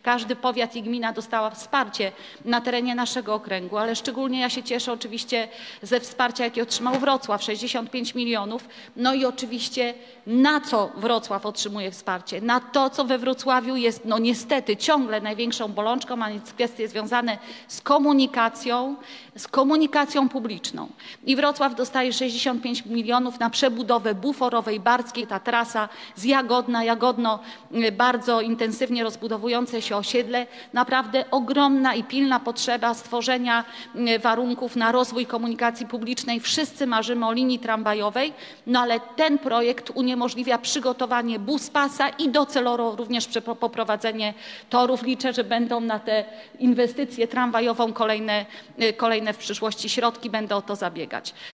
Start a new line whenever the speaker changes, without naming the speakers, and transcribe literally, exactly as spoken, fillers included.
każdy powiat i gmina dostała wsparcie na terenie naszego okręgu, ale szczególnie ja się cieszę oczywiście ze wsparcia, jakie otrzymał Wrocław, sześćdziesiąt pięć milionów. No i oczywiście na co Wrocław otrzymuje wsparcie? Na to, co we Wrocławiu jest no niestety ciągle największą bolączką, a więc kwestie związane z komunikacją, z komunikacją publiczną. I Wrocław dostaje sześćdziesiąt pięć milionów na przebudowę buforowej, barskiej. Ta trasa z Jagodna, Jagodno, bardzo intensywnie rozbudowujące się osiedle. Naprawdę ogromna i pilna potrzeba stworzenia warunków na rozwój komunikacji publicznej. Wszyscy marzymy o linii tramwajowej, no ale ten projekt uniemożliwia przygotowanie buspasa i docelowo również poprowadzenie torów. Liczę, że będą na tę inwestycję tramwajową kolejne, kolejne w przyszłości środki, będę o to zabiegać.